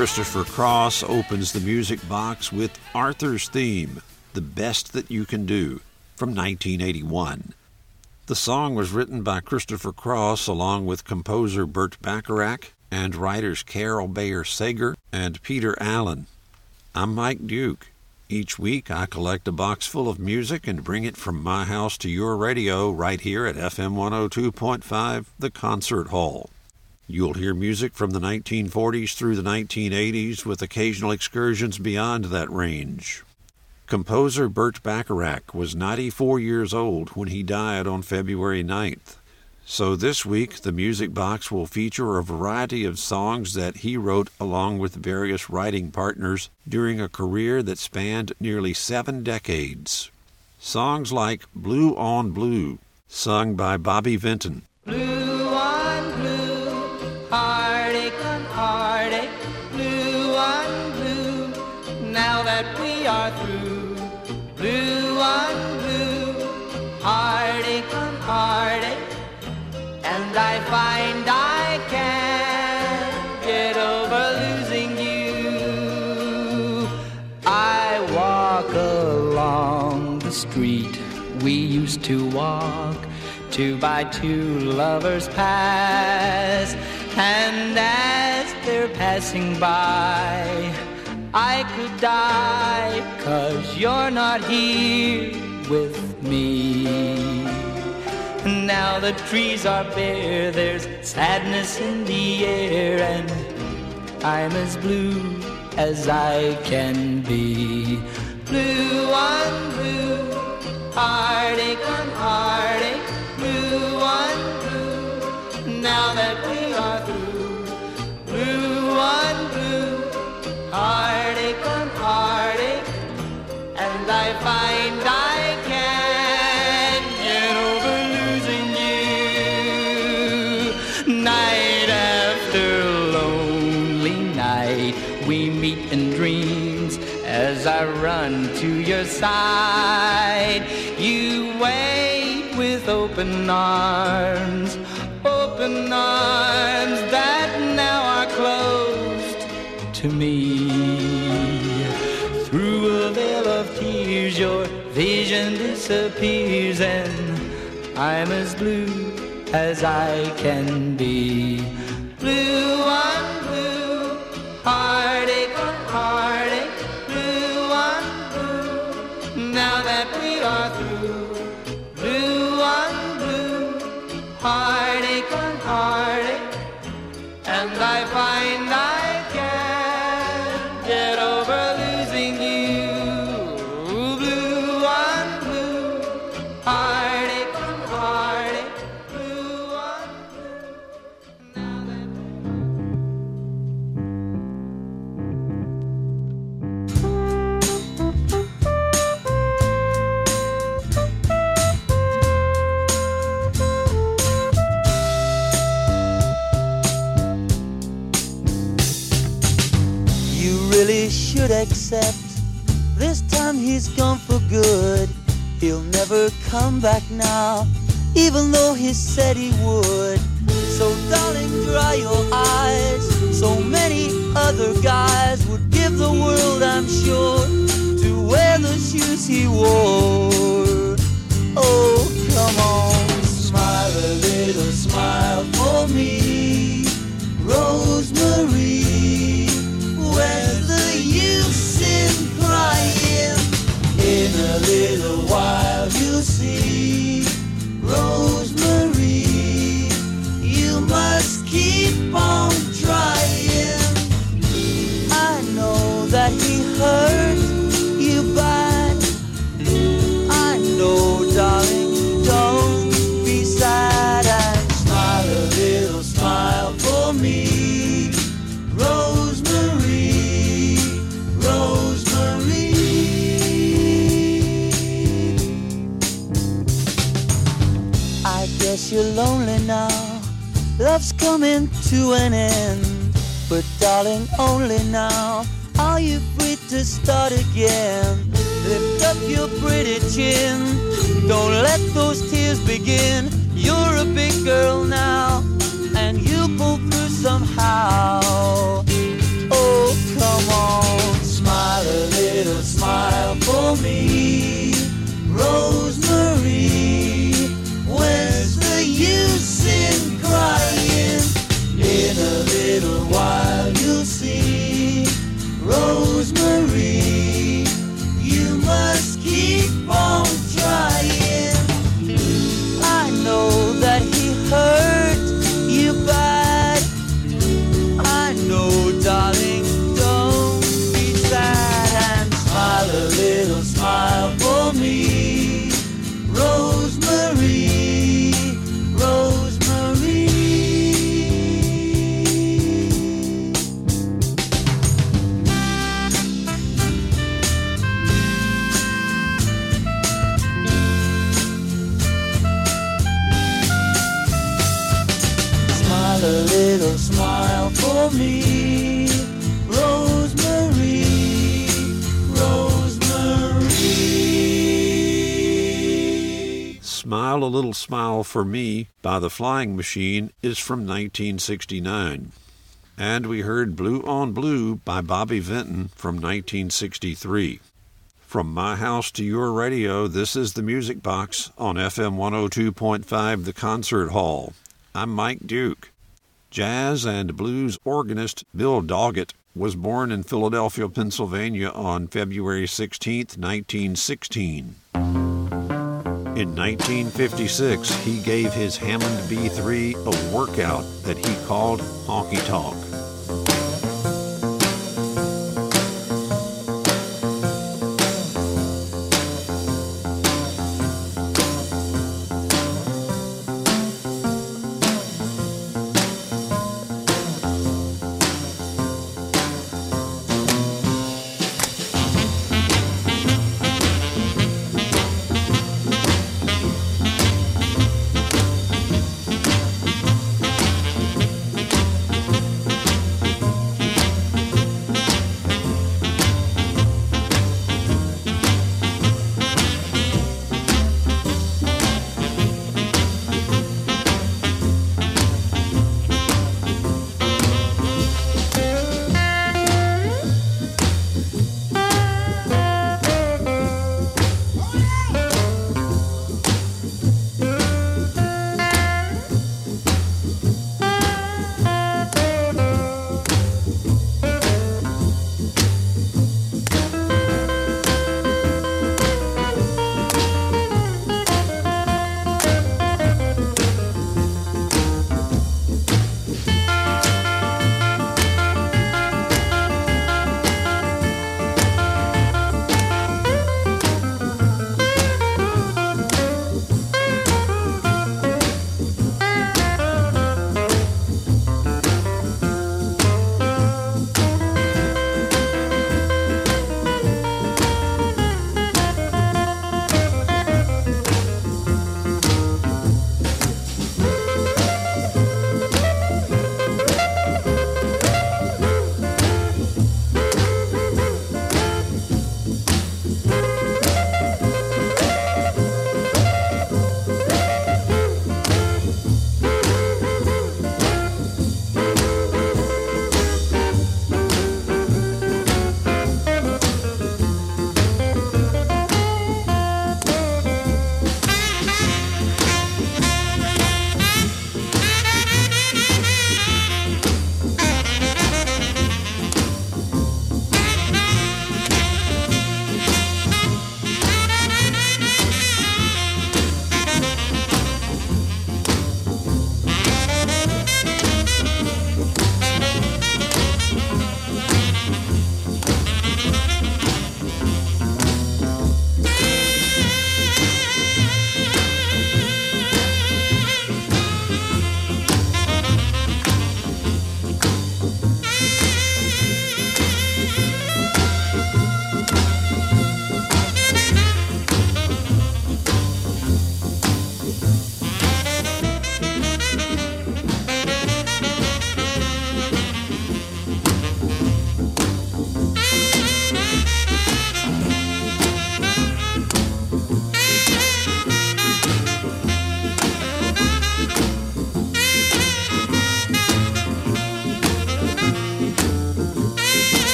Christopher Cross opens the music box with Arthur's Theme, The Best That You Can Do, from 1981. The song was written by Christopher Cross along with composer Burt Bacharach and writers Carol Bayer Sager and Peter Allen. I'm Mike Duke. Each week I collect a box full of music and bring it from my house to your radio right here at FM 102.5, The Concert Hall. You'll hear music from the 1940s through the 1980s with occasional excursions beyond that range. Composer Burt Bacharach was 94 years old when he died on February 9th. So this week, the Music Box will feature a variety of songs that he wrote along with various writing partners during a career that spanned nearly 7 decades. Songs like Blue on Blue, sung by Bobby Vinton. Blue on blue, heartache on heartache, blue on blue, now that we are through. Blue on blue, heartache on heartache, and I find I can't get over losing you. I walk along the street we used to walk, 2 by 2 lovers pass, and as they're passing by, I could die, 'cause you're not here with me. Now the trees are bare, there's sadness in the air, and I'm as blue as I can be. Blue on blue, heartache on heartache, blue on blue, now that we are through. Blue on blue, heartache on heartache, and I find I can't get over losing you. Night after lonely night, we meet in dreams as I run to your side. You wait with open arms that now are closed to me. Through a veil of tears, your vision disappears, and I'm as blue as I can be. Blue on blue, heartache on heartache, blue on blue, now that we are through. Blue on blue, heartache on heartache, and I find I can't get over losing you. Blue on blue, heartache on heartache, blue on blue, now that... Really should accept this time he's gone for good. He'll never come back now, even though he said he would. So darling, dry your eyes. So many other guys would give the world, I'm sure, to wear the shoes he wore. Oh, come on, smile a little smile for me, Rosemary. Where's the use in crying? In a little while you'll see, Rosemary, you must keep on trying. I know that he hurt you bad. I know, darling, don't be sad, and smile a little smile for me, Rosemary. I guess you're lonely now, love's coming to an end, but darling, only now are you free to start again. Lift up your pretty chin, don't let those tears begin. You're a big girl now, and you'll pull through somehow. Oh, come on, smile a little smile for me, Rosemary. Where's the use in crying? In a little while you'll see, Rosemary, you must keep on trying. I know that he hurt you bad. I know, darling, don't be sad, and smile a little smile for me, Rosemary, Rosemary. Smile a little smile for me, Rosemary, Rosemary. Smile a Little Smile for Me by The Flying Machine is from 1969. And we heard Blue on Blue by Bobby Vinton from 1963. From my house to your radio, this is the Music Box on FM 102.5 The Concert Hall. I'm Mike Duke. Jazz and blues organist Bill Doggett was born in Philadelphia, Pennsylvania on February 16, 1916. In 1956, he gave his Hammond B3 a workout that he called Honky Tonk.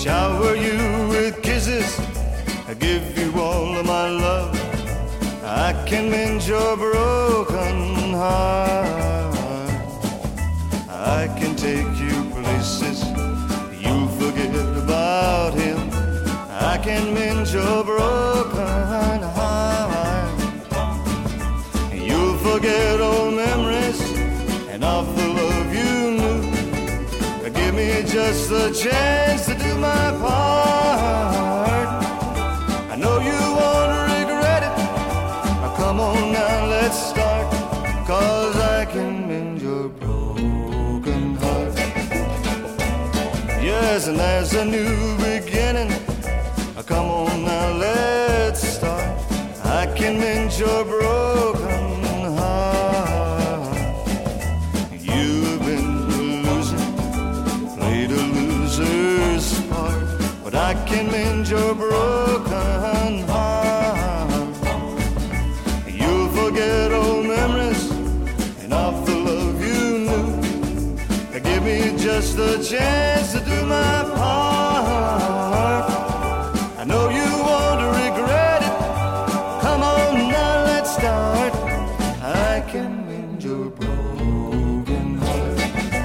shower you with kisses, I give you all of my love. I can mend your broken heart. I can take you places you forget about him. I can mend your broken heart. You'll forget old memories and of the love you knew. Give me just the chance to do my part. I know you won't regret it. Now come on now, let's start. 'Cause I can mend your broken heart. Yes, and there's a new beginning. Now come on now, let's start. I can mend your broken heart. You've been losing, played a loser's part, but I can mend your broken heart. You'll forget old memories and of the love you knew. Give me just the chance to do my part. I know you won't regret it. Come on now, let's start. I can mend your broken heart.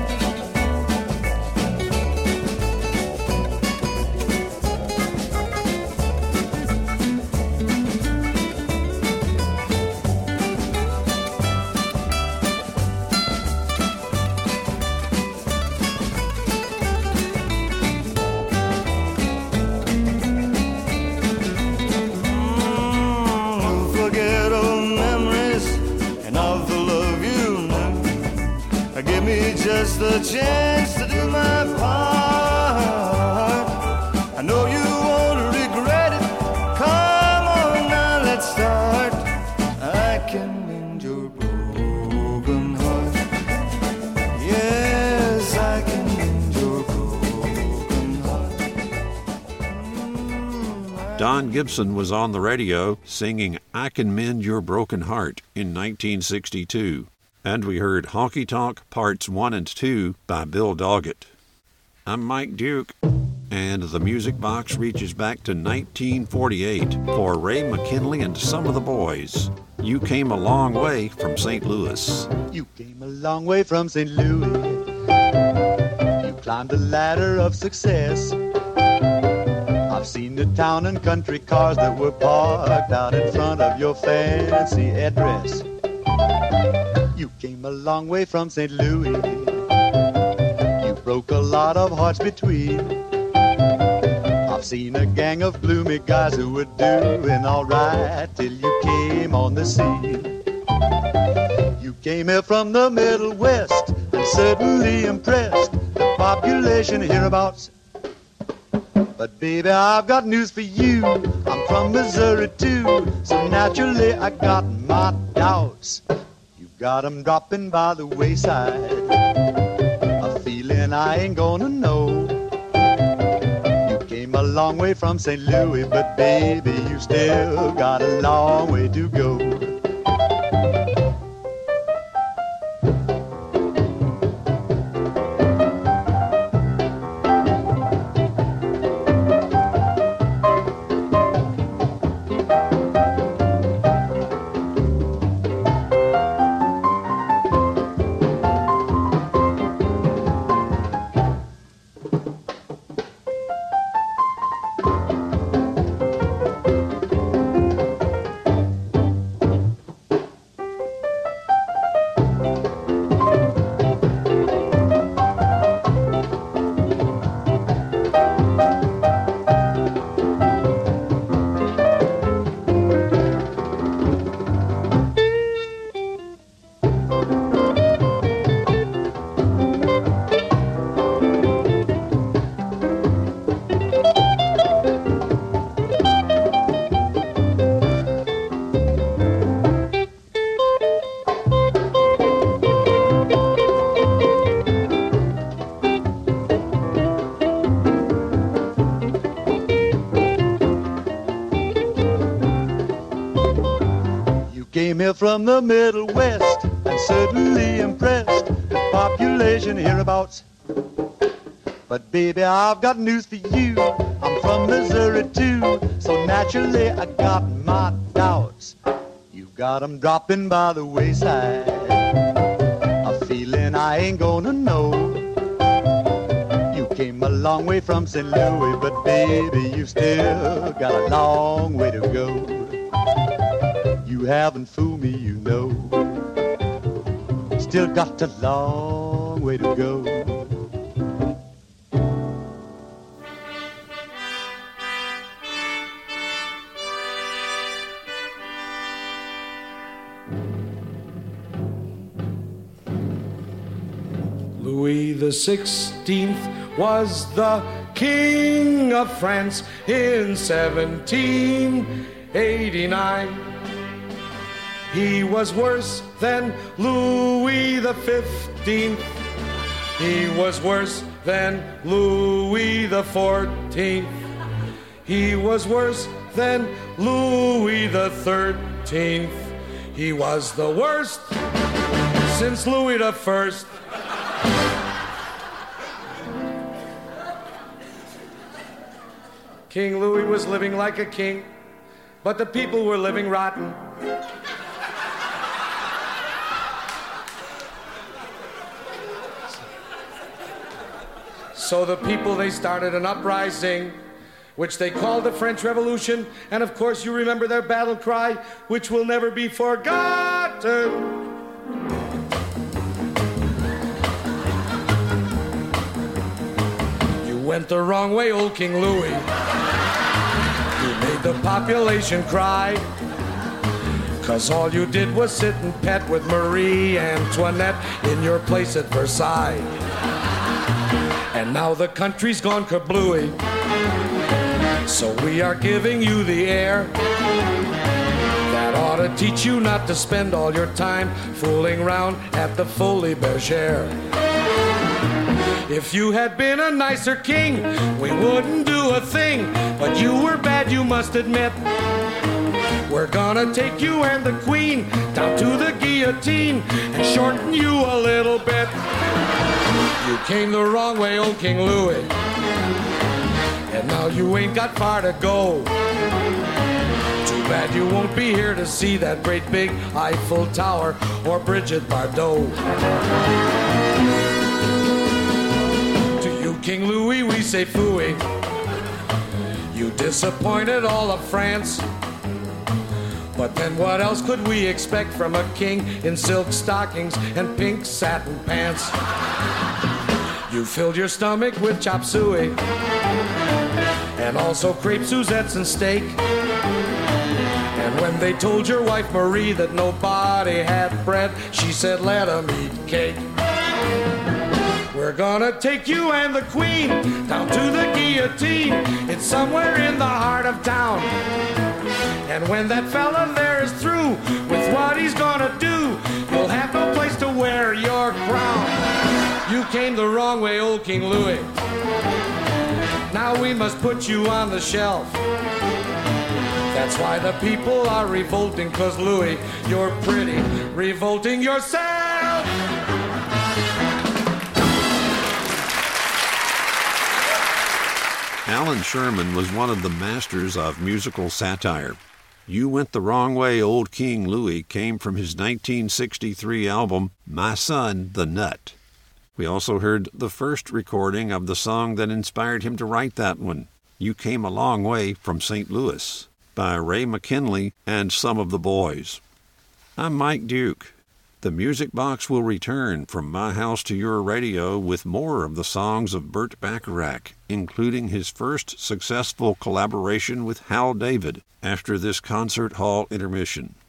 Forget old memories and of the love you knew. Give me just the chance to do my part. I know you won't regret it. Come on now, let's start. I can mend your broken heart. Yes, I can mend your broken heart. Don Gibson was on the radio singing I Can Mend Your Broken Heart in 1962. And we heard Honky Tonk Parts 1 and 2 by Bill Doggett. I'm Mike Duke, and the Music Box reaches back to 1948 for Ray McKinley and Some of the Boys. You came a long way from St. Louis. You came a long way from St. Louis. You climbed the ladder of success. I've seen the town and country cars that were parked out in front of your fancy address. You came a long way from St. Louis. You broke a lot of hearts between. I've seen a gang of gloomy guys who were doing all right till you came on the scene. You came here from the Middle West and certainly impressed the population hereabouts. But baby, I've got news for you. I'm from Missouri too, so naturally I got my doubts. You got 'em dropping by the wayside, a feeling I ain't gonna know. You came a long way from St. Louis, but baby, you still got a long way to go. Came here from the Middle West and certainly impressed the population hereabouts. But baby, I've got news for you. I'm from Missouri too, so naturally I got my doubts. You got 'em dropping by the wayside, a feeling I ain't gonna know. You came a long way from St. Louis, but baby, you still got a long way to go. You haven't fooled me, you know. Still got a long way to go. Louis the 16th was the King of France in 1789. He was worse than Louis the 15th. He was worse than Louis the 14th. He was worse than Louis the 13th. He was the worst since Louis the First. King Louis was living like a king, but the people were living rotten. So the people, they started an uprising, which they called the French Revolution, and of course you remember their battle cry, which will never be forgotten. You went the wrong way, old King Louis. You made the population cry, 'cause all you did was sit and pet with Marie Antoinette in your place at Versailles. And now the country's gone kablooey, so we are giving you the air. That ought to teach you not to spend all your time fooling around at the Folies Bergère. If you had been a nicer king, we wouldn't do a thing, but you were bad, you must admit. We're gonna take you and the queen down to the guillotine and shorten you a little bit. You came the wrong way, old King Louis, and now you ain't got far to go. Too bad you won't be here to see that great big Eiffel Tower or Brigitte Bardot. To you, King Louis, we say phooey. You disappointed all of France. But then what else could we expect from a king in silk stockings and pink satin pants? You filled your stomach with chop suey and also crepe Suzettes and steak. And when they told your wife Marie that nobody had bread, she said let 'em eat cake. We're gonna take you and the queen down to the guillotine. It's somewhere in the heart of town. And when that fella there is through with what he's gonna do, you'll have no place to wear your crown. You came the wrong way, old King Louis. Now we must put you on the shelf. That's why the people are revolting, 'cause Louis, you're pretty revolting yourself. Alan Sherman was one of the masters of musical satire. You Went the Wrong Way, Old King Louis came from his 1963 album, My Son, the Nut. We also heard the first recording of the song that inspired him to write that one, You Came a Long Way from St. Louis, by Ray McKinley and Some of the Boys. I'm Mike Duke. The Music Box will return from my house to your radio with more of the songs of Burt Bacharach, including his first successful collaboration with Hal David after this concert hall intermission.